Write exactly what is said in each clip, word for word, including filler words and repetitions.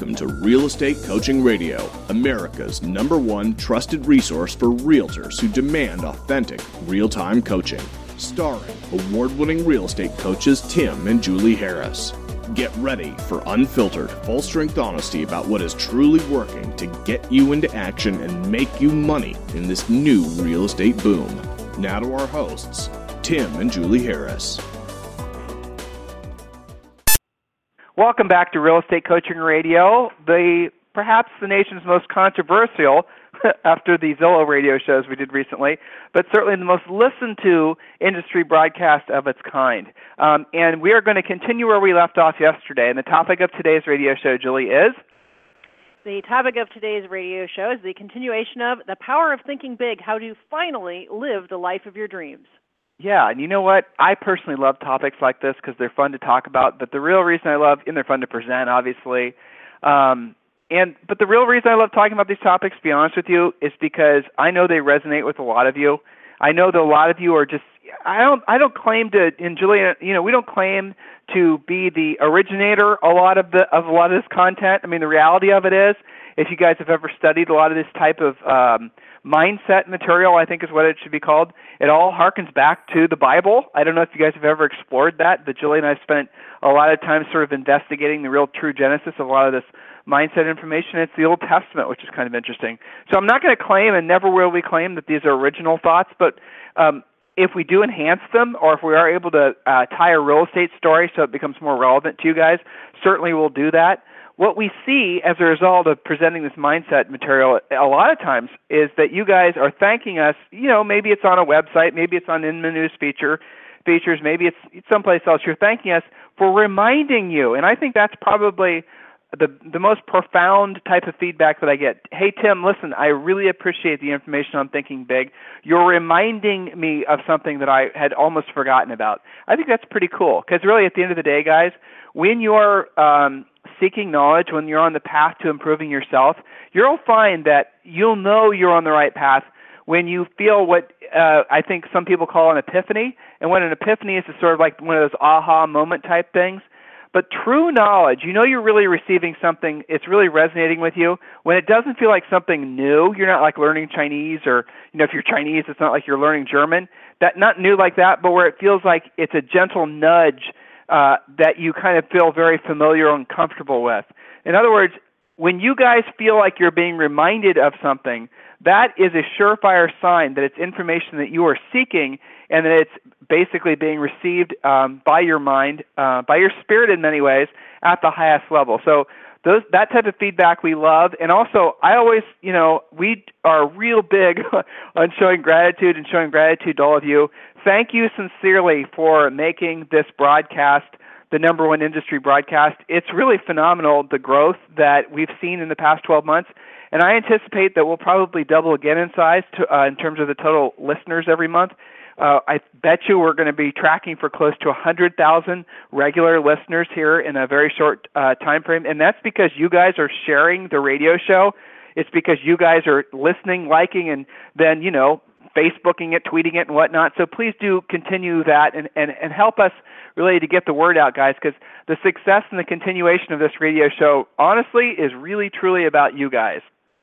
Welcome to Real Estate Coaching Radio, America's number one trusted resource for realtors who demand authentic, real-time coaching. Starring award-winning real estate coaches Tim and Julie Harris. Get ready for unfiltered, full-strength honesty about what is truly working to get you into action and make you money in this new real estate boom. Now to our hosts, Tim and Julie Harris. Welcome back to Real Estate Coaching Radio, the perhaps the nation's most controversial after the Zillow radio shows we did recently, but certainly the most listened to industry broadcast of its kind. Um, and we are going to continue where we left off yesterday. And the topic of today's radio show, Julie, is? The topic of today's radio show is the continuation of The Power of Thinking Big, how to finally live the life of your dreams. Yeah, and you know what? I personally love topics like this because they're fun to talk about, but the real reason I love, and they're fun to present, obviously, um, and but the real reason I love talking about these topics, to be honest with you, is because I know they resonate with a lot of you. I know that a lot of you are just, I don't I don't claim to, and Julia, you know, we don't claim to be the originator a lot of the of a lot of this content. I mean, the reality of it is, if you guys have ever studied a lot of this type of um, mindset material, I think is what it should be called, it all harkens back to the Bible. I don't know if you guys have ever explored that, but Julie and I spent a lot of time sort of investigating the real true genesis of a lot of this mindset information. It's the Old Testament, which is kind of interesting. So I'm not going to claim, and never will we claim, that these are original thoughts, but um, if we do enhance them, or if we are able to uh, tie a real estate story so it becomes more relevant to you guys, certainly we'll do that. What we see as a result of presenting this mindset material a lot of times is that you guys are thanking us, you know, maybe it's on a website, maybe it's on in the news feature, features, maybe it's someplace else. You're thanking us for reminding you, and I think that's probably the the most profound type of feedback that I get. Hey, Tim, listen, I really appreciate the information on Thinking Big. You're reminding me of something that I had almost forgotten about. I think that's pretty cool because really at the end of the day, guys, when you're um, seeking knowledge, when you're on the path to improving yourself, you'll find that you'll know you're on the right path when you feel what uh, I think some people call an epiphany. And what an epiphany is, is sort of like one of those aha moment type things. But true knowledge, you know you're really receiving something, it's really resonating with you when it doesn't feel like something new. You're not like learning Chinese, or, you know, if you're Chinese, it's not like you're learning German. That not new like that, but where it feels like it's a gentle nudge uh, that you kind of feel very familiar and comfortable with. In other words, when you guys feel like you're being reminded of something, that is a surefire sign that it's information that you are seeking and that it's basically being received um, by your mind, uh, by your spirit in many ways, at the highest level. So those, that type of feedback we love. And also, I always, you know, we are real big on showing gratitude and showing gratitude to all of you. Thank you sincerely for making this broadcast the number one industry broadcast. It's really phenomenal, the growth that we've seen in the past twelve months. And I anticipate that we'll probably double again in size to, uh, in terms of the total listeners every month. Uh, I bet you we're going to be tracking for close to one hundred thousand regular listeners here in a very short uh, time frame. And that's because you guys are sharing the radio show. It's because you guys are listening, liking, and then, you know, Facebooking it, tweeting it, and whatnot. So please do continue that and, and, and help us really to get the word out, guys, because the success and the continuation of this radio show, honestly, is really, truly about you guys.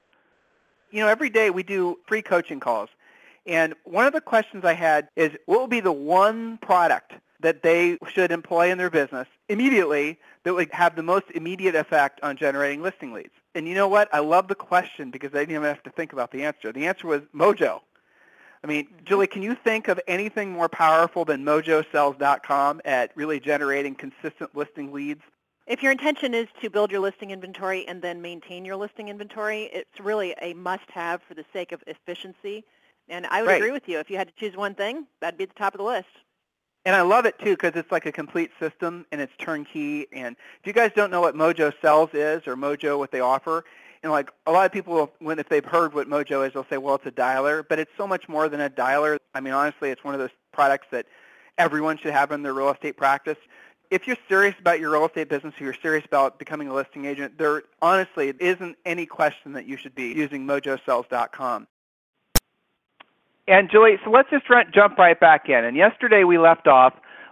You know, every day we do free coaching calls. And one of the questions I had is, what will be the one product that they should employ in their business immediately that would have the most immediate effect on generating listing leads? And you know what? I love the question because I didn't even have to think about the answer. The answer was Mojo. I mean, Julie, can you think of anything more powerful than mojo sells dot com at really generating consistent listing leads? If your intention is to build your listing inventory and then maintain your listing inventory, it's really a must-have for the sake of efficiency. And I would Right. agree with you. If you had to choose one thing, that'd be at the top of the list. And I love it, too, because it's like a complete system, and it's turnkey. And if you guys don't know what Mojo Sells is, or Mojo, what they offer, and like a lot of people, when if they've heard what Mojo is, they'll say, well, it's a dialer. But it's so much more than a dialer. I mean, honestly, it's one of those products that everyone should have in their real estate practice. If you're serious about your real estate business, or you're serious about becoming a listing agent, there honestly it isn't any question that you should be using mojo sells dot com. And Julie, so let's just run, jump right back in. And yesterday we left off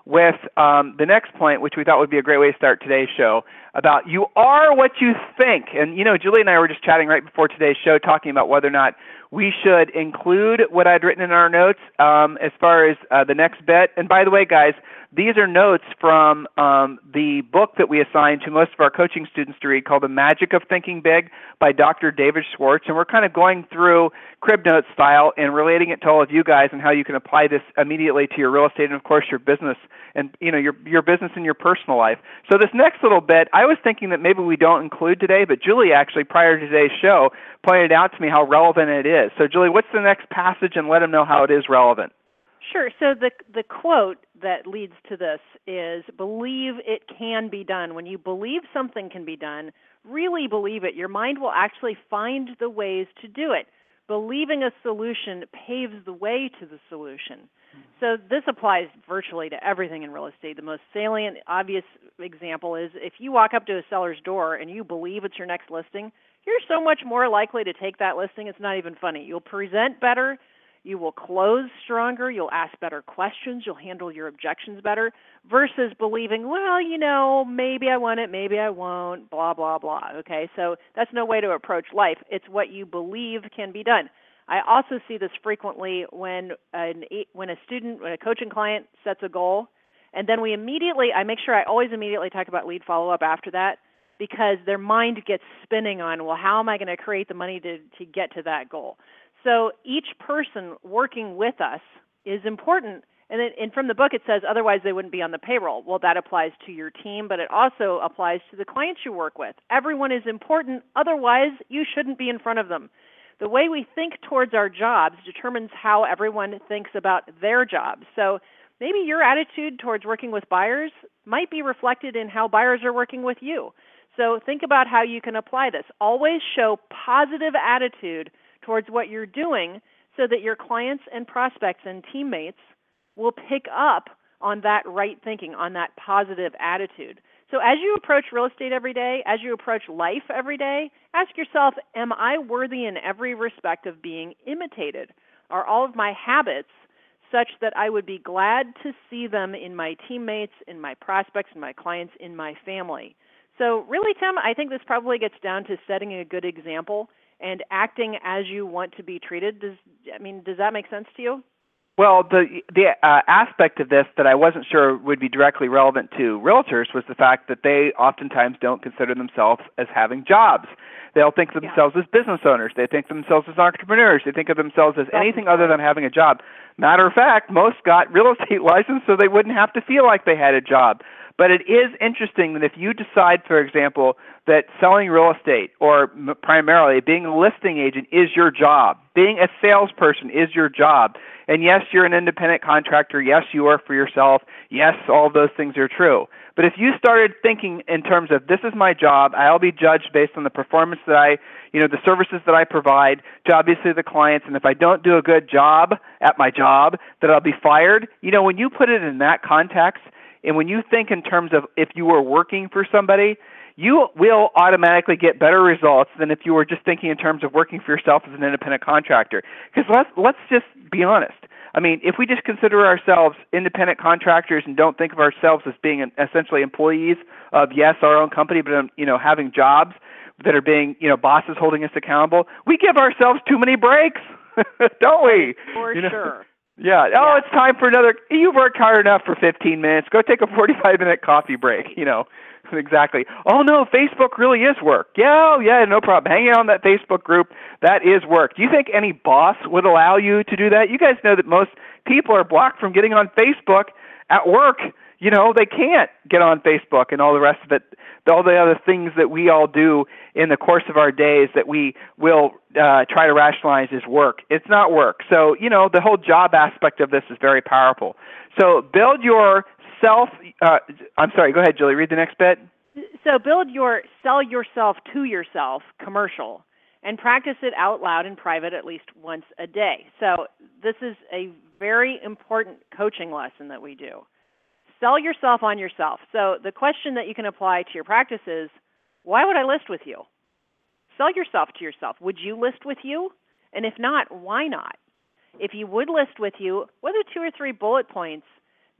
with um, the next point, which we thought would be a great way to start today's show, about you are what you think. And, you know, Julie and I were just chatting right before today's show talking about whether or not we should include what I'd written in our notes um, as far as uh, the next bit. And by the way, guys, these are notes from um, the book that we assigned to most of our coaching students to read called The Magic of Thinking Big by Doctor David Schwartz. And we're kind of going through crib note style and relating it to all of you guys and how you can apply this immediately to your real estate and, of course, your business and, you know, your, your business and your personal life. So this next little bit, I was thinking that maybe we don't include today, but Julie actually, prior to today's show, pointed out to me how relevant it is. So, Julie, what's the next passage, and let them know how it is relevant? Sure. So the the quote that leads to this is, believe it can be done. When you believe something can be done, really believe it, your mind will actually find the ways to do it. Believing a solution paves the way to the solution. So this applies virtually to everything in real estate. The most salient, obvious example is if you walk up to a seller's door and you believe it's your next listing, you're so much more likely to take that listing, it's not even funny. You'll present better. You will close stronger, you'll ask better questions, you'll handle your objections better, versus believing, well, you know, maybe I want it, maybe I won't, blah, blah, blah. Okay, so that's no way to approach life. It's what you believe can be done. I also see this frequently when an, when a student, when a coaching client sets a goal, and then we immediately, I make sure I always immediately talk about lead follow-up after that, because their mind gets spinning on, well, how am I going to create the money to, to get to that goal? So each person working with us is important. And, it, and from the book it says, otherwise they wouldn't be on the payroll. Well, that applies to your team, but it also applies to the clients you work with. Everyone is important. Otherwise, you shouldn't be in front of them. The way we think towards our jobs determines how everyone thinks about their jobs. So maybe your attitude towards working with buyers might be reflected in how buyers are working with you. So think about how you can apply this. Always show positive attitude towards what you're doing so that your clients and prospects and teammates will pick up on that right thinking, on that positive attitude. So as you approach real estate every day, as you approach life every day, ask yourself, am I worthy in every respect of being imitated? Are all of my habits such that I would be glad to see them in my teammates, in my prospects, in my clients, in my family? So really, Tim, I think this probably gets down to setting a good example and acting as you want to be treated. Does I mean, does that make sense to you? Well, the the uh, aspect of this that I wasn't sure would be directly relevant to realtors was the fact that they oftentimes don't consider themselves as having jobs. They'll think of themselves yeah. as business owners. They think of themselves as entrepreneurs. They think of themselves as anything other than having a job. Matter of fact, most got real estate license so they wouldn't have to feel like they had a job. But it is interesting that if you decide, for example, that selling real estate or m- primarily being a listing agent is your job, being a salesperson is your job, and yes, you're an independent contractor, yes, you work for yourself, yes, all of those things are true. But if you started thinking in terms of this is my job, I'll be judged based on the performance that I, you know, the services that I provide to obviously the clients, and if I don't do a good job at my job, that I'll be fired. You know, when you put it in that context, and when you think in terms of if you were working for somebody, you will automatically get better results than if you were just thinking in terms of working for yourself as an independent contractor. Because let's, let's just be honest. I mean, if we just consider ourselves independent contractors and don't think of ourselves as being essentially employees of, yes, our own company, but, um, you know, having jobs that are being, you know, bosses holding us accountable, we give ourselves too many breaks, don't we? For you know? sure. Yeah. Oh, yeah. It's time for another. You've worked hard enough for fifteen minutes. Go take a forty-five minute coffee break. You know, exactly. Oh no, Facebook really is work. Yeah, oh, yeah, no problem. Hanging out on that Facebook group, that is work. Do you think any boss would allow you to do that? You guys know that most people are blocked from getting on Facebook at work. You know, they can't get on Facebook and all the rest of it, all the other things that we all do in the course of our days that we will uh, try to rationalize as work. It's not work. So, you know, the whole job aspect of this is very powerful. So build your self, uh, I'm sorry, go ahead, Julie, read the next bit. So build your sell yourself to yourself commercial and practice it out loud in private at least once a day. So this is a very important coaching lesson that we do. Sell yourself on yourself. So the question that you can apply to your practice is, why would I list with you? Sell yourself to yourself. Would you list with you? And if not, why not? If you would list with you, what are two or three bullet points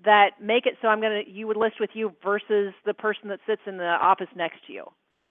that make it so I'm going to you would list with you versus the person that sits in the office next to you.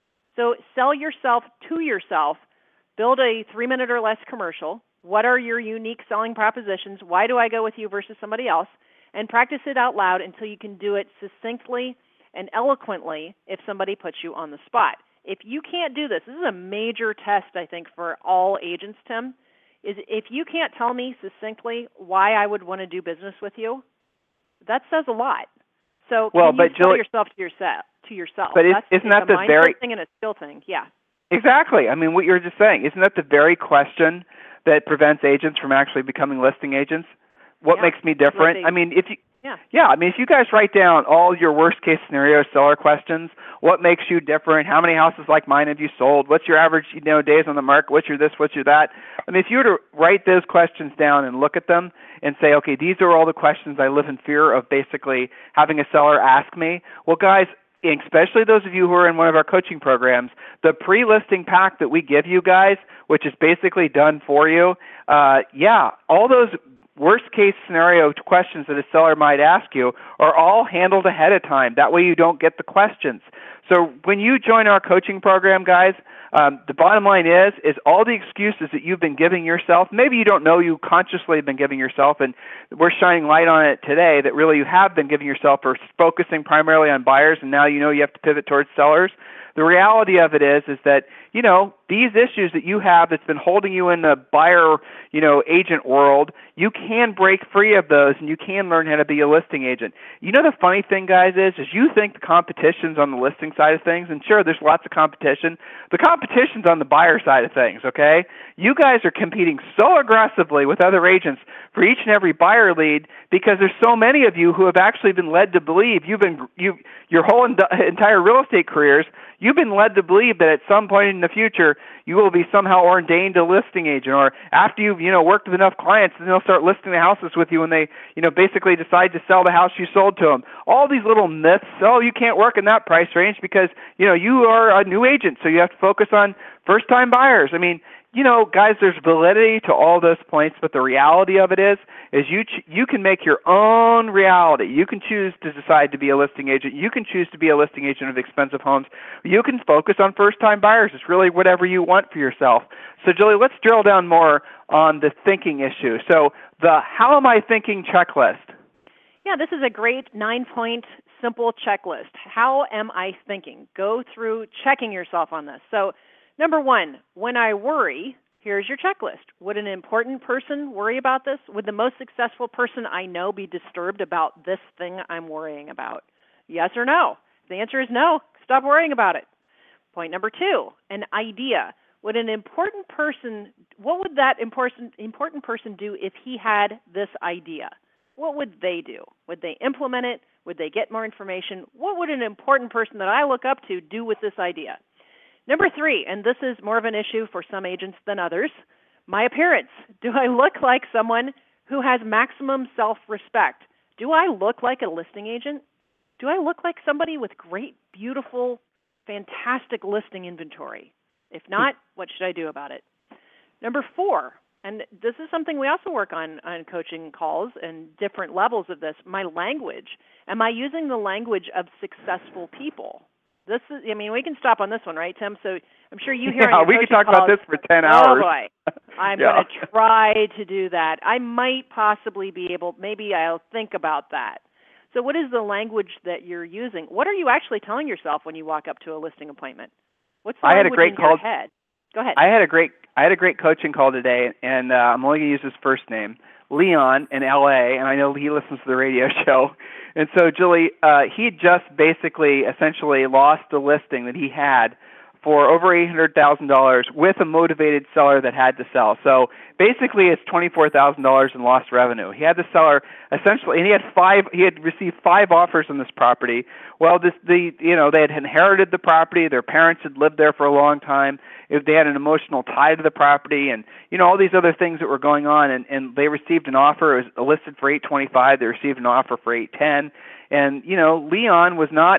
So sell yourself to yourself. Build a three-minute or less commercial. What are your unique selling propositions? Why do I go with you versus somebody else? And practice it out loud until you can do it succinctly and eloquently if somebody puts you on the spot. If you can't do this, this is a major test, I think, for all agents, Tim, is if you can't tell me succinctly why I would want to do business with you, that says a lot. So well, can you but sell Julie, yourself to yourself? To yourself. But That's, isn't that the a very thing and a skill thing? Yeah. Exactly. I mean, what you're just saying, isn't that the very question that prevents agents from actually becoming listing agents? What yeah. makes me different? They, I mean, if you yeah. yeah, I mean, if you guys write down all your worst case scenario seller questions, what makes you different? How many houses like mine have you sold? What's your average, you know, days on the market? What's your this? What's your that? I mean, if you were to write those questions down and look at them and say, okay, these are all the questions I live in fear of basically having a seller ask me. Well, guys, especially those of you who are in one of our coaching programs, the pre-listing pack that we give you guys, which is basically done for you, uh, yeah, all those worst case scenario questions that a seller might ask you are all handled ahead of time. That way you don't get the questions. So when you join our coaching program, guys, um, the bottom line is, is all the excuses that you've been giving yourself, maybe you don't know you consciously have been giving yourself, and we're shining light on it today that really you have been giving yourself for focusing primarily on buyers, and now you know you have to pivot towards sellers. The reality of it is, is that, you know, these issues that you have that's been holding you in the buyer, you know, agent world, you can break free of those and you can learn how to be a listing agent. You know, the funny thing, guys, is, is you think the competition's on the listing side of things, and sure, there's lots of competition. The competition's on the buyer side of things, okay? You guys are competing so aggressively with other agents for each and every buyer lead because there's so many of you who have actually been led to believe you've been, you, your whole entire real estate careers, you've been led to believe that at some point in the future you will be somehow ordained a listing agent, or after you've, you know, worked with enough clients, then they'll start listing the houses with you when they, you know, basically decide to sell the house you sold to them. All these little myths. Oh, you can't work in that price range because, you know, you are a new agent, so you have to focus on first-time buyers. I mean, you know, guys, there's validity to all those points, but the reality of it is, is you ch- you can make your own reality. You can choose to decide to be a listing agent. You can choose to be a listing agent of expensive homes. You can focus on first-time buyers. It's really whatever you want for yourself. So, Julie, let's drill down more on the thinking issue. So, the how am I thinking checklist. Yeah, this is a great nine-point simple checklist. How am I thinking? Go through checking yourself on this. So, number one, when I worry, here's your checklist. Would an important person worry about this? Would the most successful person I know be disturbed about this thing I'm worrying about? Yes or no? If the answer is no, stop worrying about it. Point number two, an idea. Would an important person, what would that important, important person do if he had this idea? What would they do? Would they implement it? Would they get more information? What would an important person that I look up to do with this idea? Number three, and this is more of an issue for some agents than others, my appearance. Do I look like someone who has maximum self-respect? Do I look like a listing agent? Do I look like somebody with great, beautiful, fantastic listing inventory? If not, what should I do about it? Number four, and this is something we also work on on coaching calls and different levels of this, my language. Am I using the language of successful people? This is, I mean, we can stop on this one, right, Tim? So I'm sure you hear. Yeah, we could talk calls, about this for ten hours. Oh boy, I'm yeah. going to try to do that. I might possibly be able. Maybe I'll think about that. So, what is the language that you're using? What are you actually telling yourself when you walk up to a listing appointment? What's the I had language a great in call. your head? Go ahead. I had a great. I had a great coaching call today, and uh, I'm only going to use his first name, Leon in L A, and I know he listens to the radio show. And so, Julie, uh, he just basically essentially lost the listing that he had for over eight hundred thousand dollars with a motivated seller that had to sell. So basically it's twenty-four thousand dollars in lost revenue. He had the seller essentially, and he had five, he had received five offers on this property. Well, this, the, you know, they had inherited the property. Their parents had lived there for a long time. If they had an emotional tie to the property and, you know, all these other things that were going on, and, and they received an offer. It was listed for eight twenty-five. They received an offer for eight ten. And, you know, Leon was not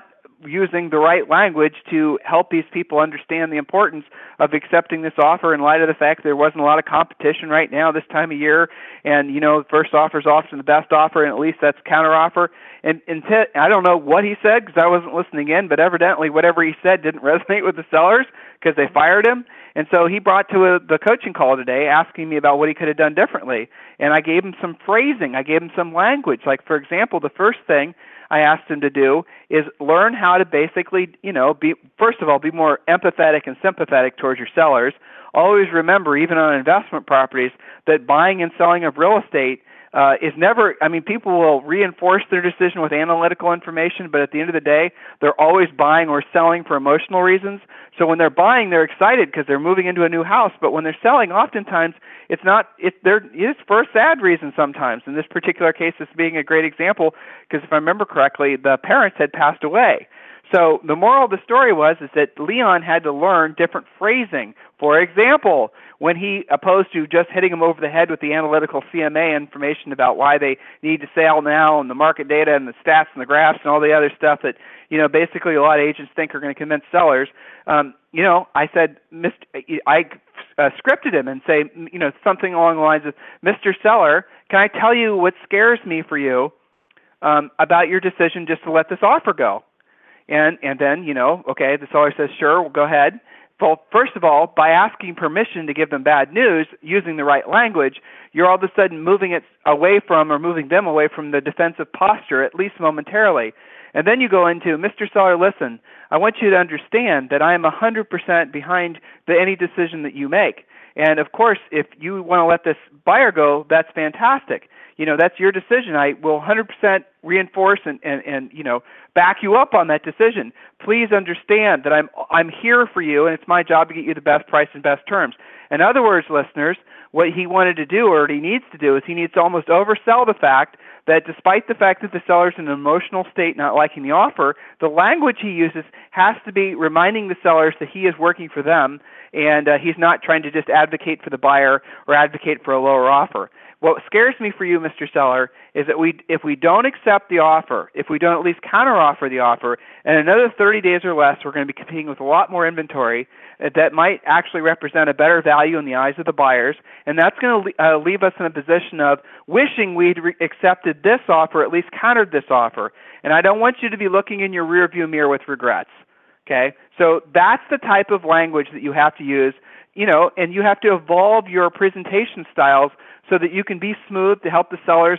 using the right language to help these people understand the importance of accepting this offer in light of the fact there wasn't a lot of competition right now this time of year, and you know, first offer is often the best offer, and at least that's counteroffer. And, and t- I don't know what he said because I wasn't listening in, but evidently whatever he said didn't resonate with the sellers because they fired him. And so he brought to a, the coaching call today asking me about what he could have done differently. And I gave him some phrasing. I gave him some language. Like, for example, the first thing I asked him to do is learn how to basically, you know, be, first of all, be more empathetic and sympathetic towards your sellers. Always remember, even on investment properties, that buying and selling of real estate Uh, is never, I mean, people will reinforce their decision with analytical information, but at the end of the day, they're always buying or selling for emotional reasons. So when they're buying, they're excited because they're moving into a new house, but when they're selling, oftentimes it's not, it, they're, it's for a sad reason sometimes. In this particular case, this being a great example, because if I remember correctly, the parents had passed away. So the moral of the story was is that Leon had to learn different phrasing. For example, when he, opposed to just hitting him over the head with the analytical C M A information about why they need to sell now and the market data and the stats and the graphs and all the other stuff that, you know, basically a lot of agents think are going to convince sellers, um, you know, I said, Mister I uh, scripted him and say, you know, something along the lines of, Mister Seller, can I tell you what scares me for you um, about your decision just to let this offer go? And and then, you know, okay, the seller says, sure, we'll go ahead. Well, first of all, by asking permission to give them bad news, using the right language, you're all of a sudden moving it away from or moving them away from the defensive posture, at least momentarily. And then you go into, Mister Seller, listen, I want you to understand that I am one hundred percent behind the, any decision that you make. And, of course, if you want to let this buyer go, that's fantastic. You know, that's your decision. I will one hundred percent reinforce and, and, and, you know, back you up on that decision. Please understand that I'm I'm here for you, and it's my job to get you the best price and best terms. In other words, listeners, what he wanted to do, or what he needs to do, is he needs to almost oversell the fact that despite the fact that the seller's in an emotional state not liking the offer, the language he uses has to be reminding the sellers that he is working for them, and uh, he's not trying to just advocate for the buyer or advocate for a lower offer. What scares me for you, Mister Seller, is that we, if we don't accept the offer, if we don't at least counteroffer the offer, in another thirty days or less, we're going to be competing with a lot more inventory that might actually represent a better value in the eyes of the buyers, and that's going to uh, leave us in a position of wishing we'd re- accepted this offer, at least countered this offer. And I don't want you to be looking in your rearview mirror with regrets. Okay, so that's the type of language that you have to use, you know, and you have to evolve your presentation styles so that you can be smooth to help the sellers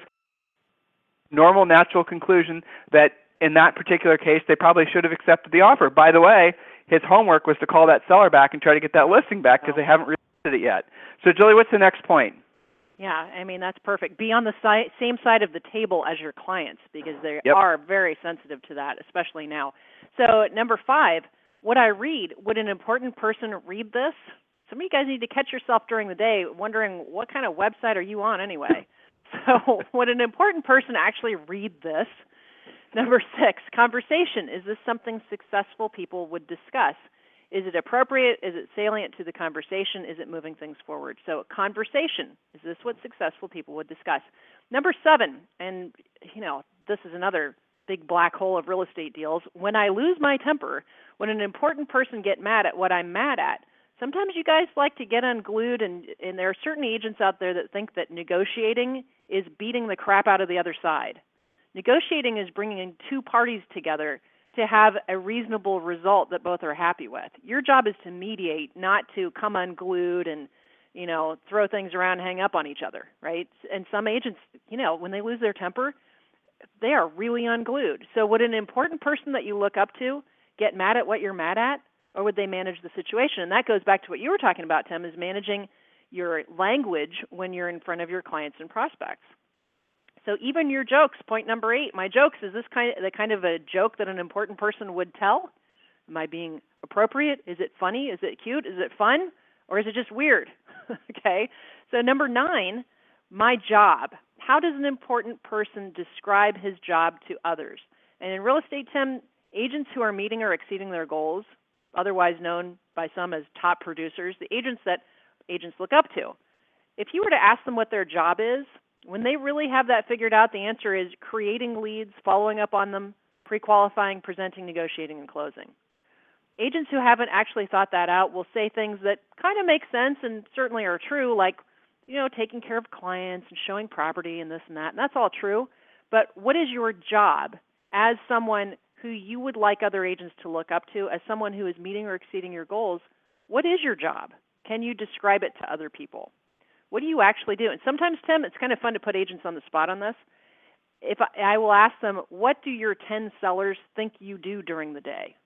normal, natural conclusion that in that particular case they probably should have accepted the offer. By the way, his homework was to call that seller back and try to get that listing back because they haven't reacted it yet. So, Julie, what's the next point? Yeah, I mean, that's perfect. Be on the si- same side of the table as your clients because they yep. are very sensitive to that, especially now. So, number five, would I read? Would an important person read this? Some of you guys need to catch yourself during the day wondering what kind of website are you on anyway. So would an important person actually read this? Number six, conversation. Is this something successful people would discuss? Is it appropriate? Is it salient to the conversation? Is it moving things forward? So conversation. Is this what successful people would discuss? Number seven, and you know, this is another big black hole of real estate deals. When I lose my temper, when an important person get mad at what I'm mad at, sometimes you guys like to get unglued, and, and there are certain agents out there that think that negotiating is beating the crap out of the other side. Negotiating is bringing two parties together to have a reasonable result that both are happy with. Your job is to mediate, not to come unglued and, you know, throw things around and hang up on each other, right? And some agents, you know, when they lose their temper, they are really unglued. So would an important person that you look up to get mad at what you're mad at? Or would they manage the situation? And that goes back to what you were talking about, Tim, is managing your language when you're in front of your clients and prospects. So even your jokes, point number eight, my jokes, is this kind of the kind of a joke that an important person would tell? Am I being appropriate? Is it funny? Is it cute? Is it fun? Or is it just weird? Okay. So number nine, my job. How does an important person describe his job to others? And in real estate, Tim, agents who are meeting or exceeding their goals, otherwise known by some as top producers, the agents that agents look up to. If you were to ask them what their job is, when they really have that figured out, the answer is creating leads, following up on them, pre-qualifying, presenting, negotiating, and closing. Agents who haven't actually thought that out will say things that kind of make sense and certainly are true, like, you know, taking care of clients and showing property and this and that, and that's all true. But what is your job as someone who you would like other agents to look up to, as someone who is meeting or exceeding your goals? What is your job? Can you describe it to other people? What do you actually do? And sometimes, Tim, it's kind of fun to put agents on the spot on this. If I, I will ask them, what do your ten sellers think you do during the day?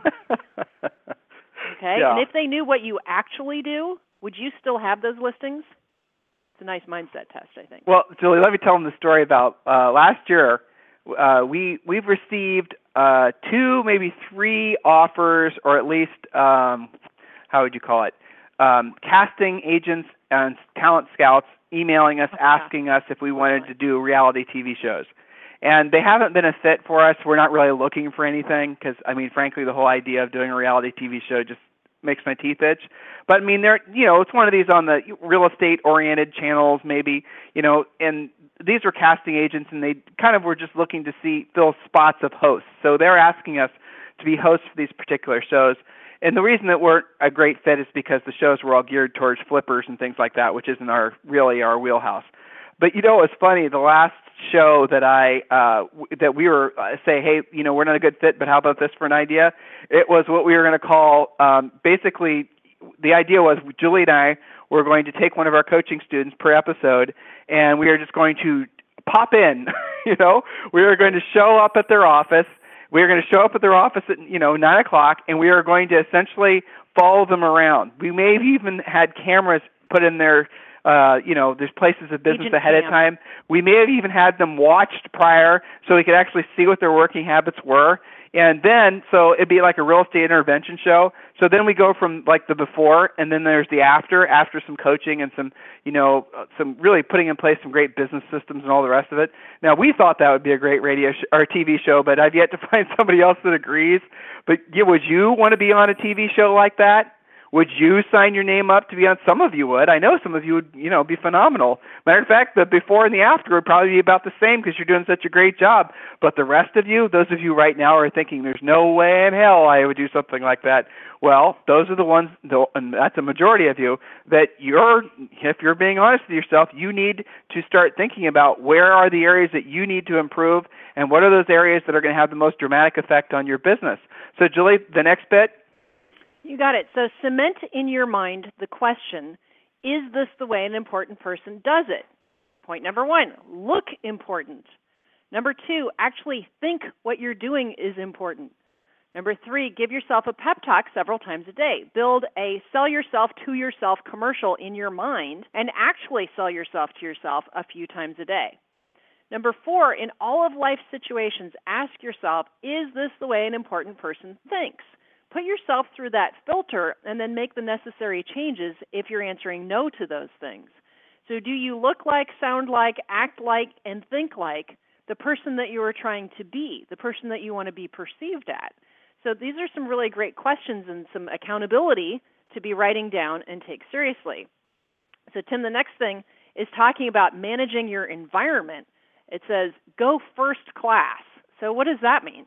Okay, yeah. And if they knew what you actually do, would you still have those listings? It's a nice mindset test, I think. Well, Julie, let me tell them the story about uh, last year. Uh, we we've received uh, two, maybe three offers, or at least um, how would you call it? Um, casting agents and talent scouts emailing us, asking us if we wanted to do reality T V shows. And they haven't been a fit for us. We're not really looking for anything because, I mean, frankly, the whole idea of doing a reality T V show just makes my teeth itch. But, I mean, they're, you know, it's one of these on the real estate-oriented channels maybe, you know, and these were casting agents, and they kind of were just looking to see, fill spots of hosts. So they're asking us to be hosts for these particular shows. And the reason that we're a great fit is because the shows were all geared towards flippers and things like that, which isn't our really our wheelhouse. But, you know, it's funny, the last show that I uh, w- that we were uh, say, hey, you know, we're not a good fit, but how about this for an idea? It was what we were going to call um, basically the idea was Julie and I were going to take one of our coaching students per episode, and we were just going to pop in. You know, we were going to show up at their office. We were going to show up at their office at, you know, nine o'clock, and we are going to essentially follow them around. We may have even had cameras put in their Uh, you know, there's places of business Agent ahead cam. of time. We may have even had them watched prior so we could actually see what their working habits were. And then, so it'd be like a real estate intervention show. So then we go from like the before, and then there's the after, after some coaching and some, you know, some really putting in place some great business systems and all the rest of it. Now, we thought that would be a great radio sh- or T V show, but I've yet to find somebody else that agrees. But yeah, would you want to be on a T V show like that? Would you sign your name up to be on? Some of you would. I know some of you would, you know, be phenomenal. Matter of fact, the before and the after would probably be about the same because you're doing such a great job. But the rest of you, those of you right now are thinking, there's no way in hell I would do something like that. Well, those are the ones, and that's a majority of you, that you're, if you're being honest with yourself, you need to start thinking about where are the areas that you need to improve and what are those areas that are going to have the most dramatic effect on your business. So, Julie, the next bit. You got it. So cement in your mind the question, is this the way an important person does it? Point number one, look important. Number two, actually think what you're doing is important. Number three, give yourself a pep talk several times a day. Build a sell yourself to yourself commercial in your mind and actually sell yourself to yourself a few times a day. Number four, in all of life's situations, ask yourself, is this the way an important person thinks? Put yourself through that filter and then make the necessary changes if you're answering no to those things. So do you look like, sound like, act like, and think like the person that you are trying to be, the person that you want to be perceived at? So these are some really great questions and some accountability to be writing down and take seriously. So Tim, the next thing is talking about managing your environment. It says, go first class. So what does that mean?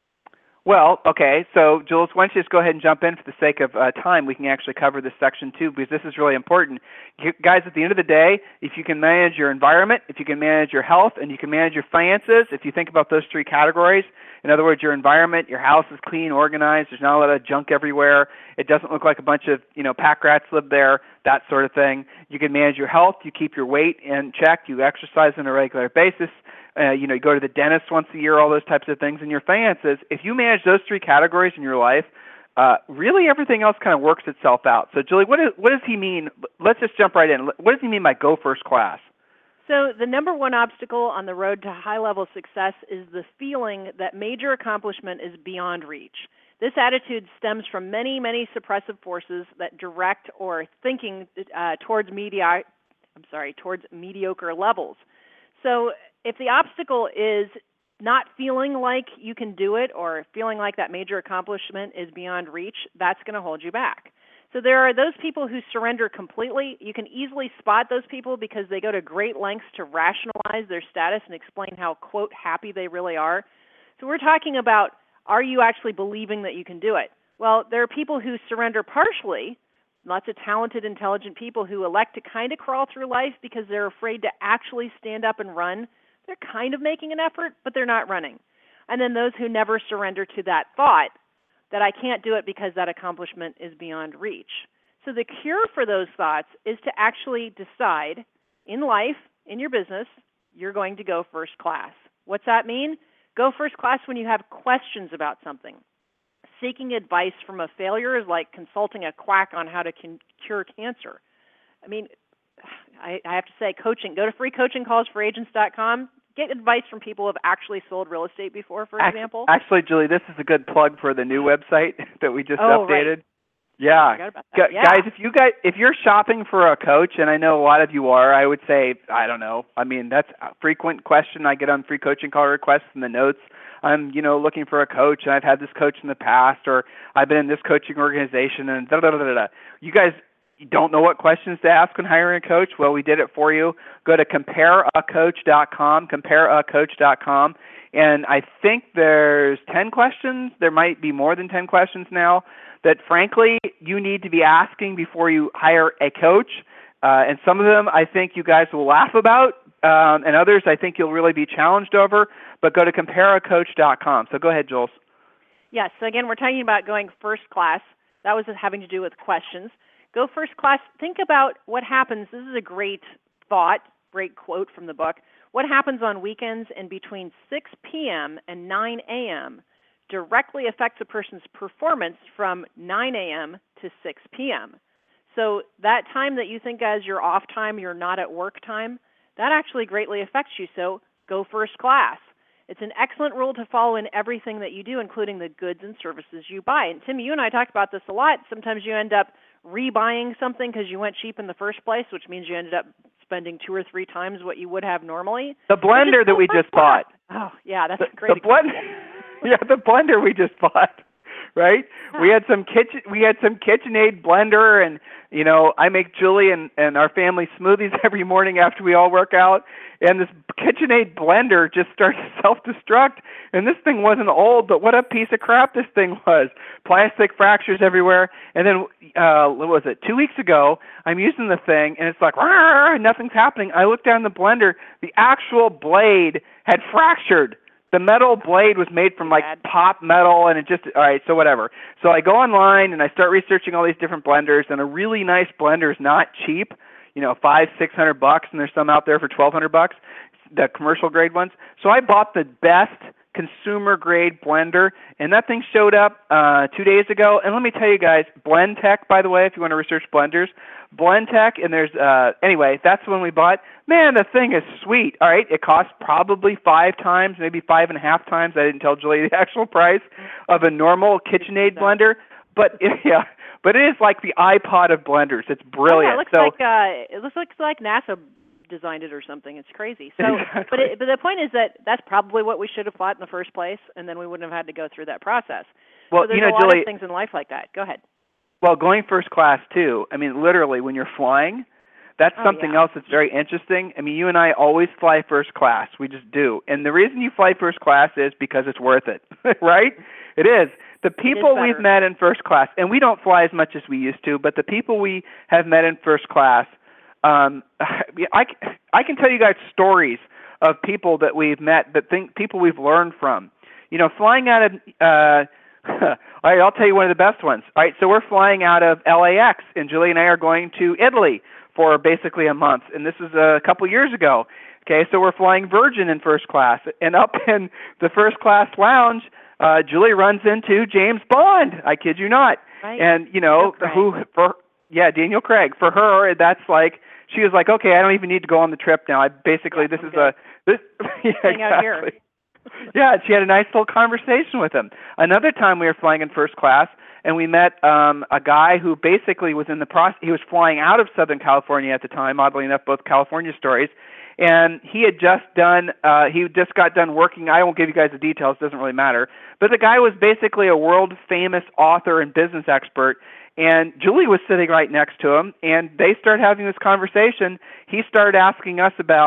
Well, okay, so Jules, why don't you just go ahead and jump in for the sake of uh, time. We can actually cover this section too because this is really important. You, guys, at the end of the day, if you can manage your environment, if you can manage your health, and you can manage your finances, if you think about those three categories, in other words, your environment, your house is clean, organized, there's not a lot of junk everywhere, it doesn't look like a bunch of, you know, pack rats live there, that sort of thing. You can manage your health, you keep your weight in check, you exercise on a regular basis, Uh, you know, you go to the dentist once a year, all those types of things, and your finances, if you manage those three categories in your life, uh, really everything else kind of works itself out. So, Julie, what, is, what does he mean? Let's just jump right in. What does he mean by go first class? So the number one obstacle on the road to high-level success is the feeling that major accomplishment is beyond reach. This attitude stems from many, many suppressive forces that direct or thinking uh, towards media, I'm sorry, towards mediocre levels. So if the obstacle is not feeling like you can do it or feeling like that major accomplishment is beyond reach, that's going to hold you back. So there are those people who surrender completely. You can easily spot those people because they go to great lengths to rationalize their status and explain how, quote, happy they really are. So we're talking about, are you actually believing that you can do it? Well, there are people who surrender partially, lots of talented, intelligent people who elect to kind of crawl through life because they're afraid to actually stand up and run. They're kind of making an effort, but they're not running. And then those who never surrender to that thought that I can't do it because that accomplishment is beyond reach. So the cure for those thoughts is to actually decide in life, in your business, you're going to go first class. What's that mean? Go first class when you have questions about something. Seeking advice from a failure is like consulting a quack on how to can cure cancer. I mean, I, I have to say, coaching, go to free coaching calls for agents dot com. Get advice from people who have actually sold real estate before, for example. Actually, Julie, this is a good plug for the new website that we just oh, updated. Right. Yeah. Gu- yeah. Guys, if you guys if you're shopping for a coach, and I know a lot of you are, I would say, I don't know. I mean, that's a frequent question I get on free coaching call requests in the notes. I'm, you know, looking for a coach, and I've had this coach in the past, or I've been in this coaching organization, and da da da da da. You guys don't know what questions to ask when hiring a coach? Well, we did it for you. Go to compare a coach dot com, compare a coach dot com, and I think there's ten questions. There might be more than ten questions now that, frankly, you need to be asking before you hire a coach. Uh, and some of them I think you guys will laugh about, um, and others I think you'll really be challenged over. But go to compare a coach dot com. So go ahead, Jules. Yes. So again, we're talking about going first class. That was having to do with questions. Go first class. Think about what happens. This is a great thought, great quote from the book. What happens on weekends and between six p.m. and nine a.m. directly affects a person's performance from nine a.m. to six p.m. So that time that you think as your off time, you're not at work time, that actually greatly affects you. So go first class. It's an excellent rule to follow in everything that you do, including the goods and services you buy. And Tim, you and I talked about this a lot. Sometimes you end up rebuying something because you went cheap in the first place, which means you ended up spending two or three times what you would have normally. The blender that we just bought. Oh, yeah, that's the, a great the blender. Yeah, the blender we just bought. Right? Yeah. We had some kitchen we had some KitchenAid blender, and you know, I make Julie and, and our family smoothies every morning after we all work out, and this KitchenAid blender just started to self-destruct, and this thing wasn't old, but what a piece of crap this thing was. Plastic fractures everywhere, and then uh what was it, two weeks ago, I'm using the thing, and it's like, nothing's happening. I looked down the blender, the actual blade had fractured. The metal blade was made from like pop metal, and it just, all right, so whatever. So I go online and I start researching all these different blenders, and a really nice blender is not cheap, you know, five, six hundred bucks, and there's some out there for twelve hundred bucks, the commercial grade ones. So I bought the best consumer grade blender, and that thing showed up uh, two days ago. And let me tell you guys, Blendtec, by the way, if you want to research blenders, Blendtec, and there's, uh, anyway, that's when we bought. Man, the thing is sweet. All right, it costs probably five times, maybe five and a half times. I didn't tell Julie the actual price of a normal KitchenAid blender, but it, yeah, but it is like the iPod of blenders. It's brilliant. Oh, yeah, it looks so, like uh, it looks like, like NASA designed it or something. It's crazy. So, exactly. but it, but the point is that that's probably what we should have thought in the first place, and then we wouldn't have had to go through that process. Well, so there's you know, a lot Julie, of things in life like that. Go ahead. Well, going first class too. I mean, literally, when you're flying, that's oh, something yeah. else that's very interesting. I mean, you and I always fly first class. We just do. And the reason you fly first class is because it's worth it, right? It is. The people we've met in first class, and we don't fly as much as we used to, but the people we have met in first class, um, I, I can tell you guys stories of people that we've met, that think people we've learned from. You know, flying out of, uh, all right, I'll tell you one of the best ones. All right, so we're flying out of L A X, and Julie and I are going to Italy for basically a month, and this is a couple years ago. Okay, so we're flying Virgin in first class, and up in the first class lounge, uh, Julie runs into James Bond. I kid you not. Right. And you know who for yeah Daniel Craig. For her, that's like she was like, okay, I don't even need to go on the trip now. I basically yeah, this I'm is good. a this yeah, Hang exactly. out here. Yeah, she had a nice little conversation with him. Another time we were flying in first class, and we met um, a guy who basically was in the process. He was flying out of Southern California at the time, oddly enough, both California stories. And he had just done, uh, he just got done working. I won't give you guys the details, it doesn't really matter. But the guy was basically a world famous author and business expert. And Julie was sitting right next to him, and they started having this conversation. He started asking us about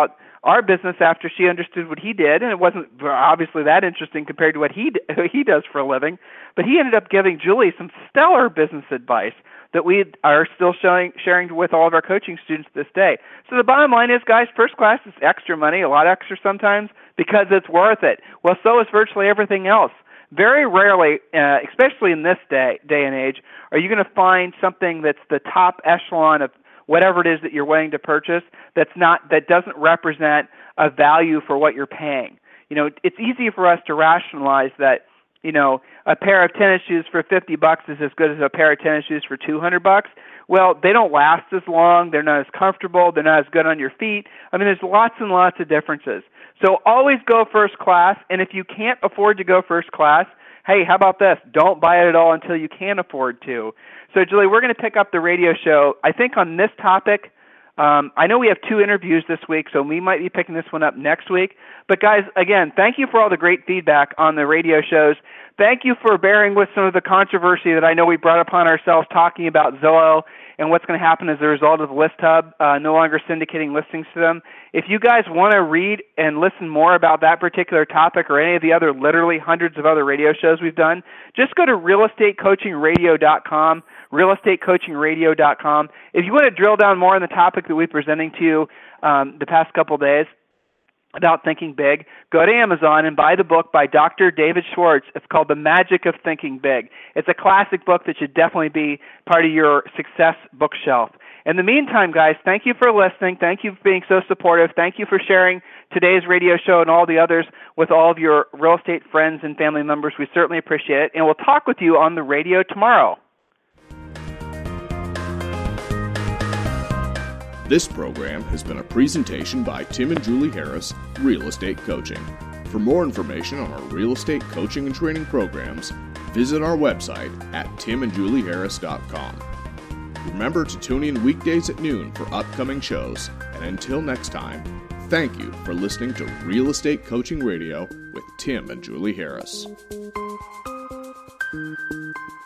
our business after she understood what he did, and it wasn't obviously that interesting compared to what he he does for a living. But he ended up giving Julie some stellar business advice that we are still showing, sharing with all of our coaching students this day. So the bottom line is, guys, first class is extra money, a lot extra sometimes, because it's worth it. Well, so is virtually everything else. Very rarely, uh, especially in this day day and age, are you going to find something that's the top echelon of whatever it is that you're willing to purchase that's not that doesn't represent a value for what you're paying. You know, it's easy for us to rationalize that, you know, a pair of tennis shoes for fifty bucks is as good as a pair of tennis shoes for two hundred bucks. Well, they don't last as long. They're not as comfortable. They're not as good on your feet. I mean, there's lots and lots of differences. So always go first class, and if you can't afford to go first class, hey, how about this? Don't buy it at all until you can afford to. So, Julie, we're going to pick up the radio show, I think, on this topic. Um, I know we have two interviews this week, so we might be picking this one up next week. But, guys, again, thank you for all the great feedback on the radio shows. Thank you for bearing with some of the controversy that I know we brought upon ourselves talking about Zillow and what's going to happen as a result of ListHub uh, no longer syndicating listings to them. If you guys want to read and listen more about that particular topic or any of the other literally hundreds of other radio shows we've done, just go to real estate coaching radio dot com, real estate coaching radio dot com. If you want to drill down more on the topic that we're presenting to you um, the past couple days about thinking big, go to Amazon and buy the book by Doctor David Schwartz. It's called The Magic of Thinking Big. It's a classic book that should definitely be part of your success bookshelf. In the meantime, guys, thank you for listening. Thank you for being so supportive. Thank you for sharing today's radio show and all the others with all of your real estate friends and family members. We certainly appreciate it. And we'll talk with you on the radio tomorrow. This program has been a presentation by Tim and Julie Harris, Real Estate Coaching. For more information on our real estate coaching and training programs, visit our website at tim and julie harris dot com. Remember to tune in weekdays at noon for upcoming shows, and until next time, thank you for listening to Real Estate Coaching Radio with Tim and Julie Harris.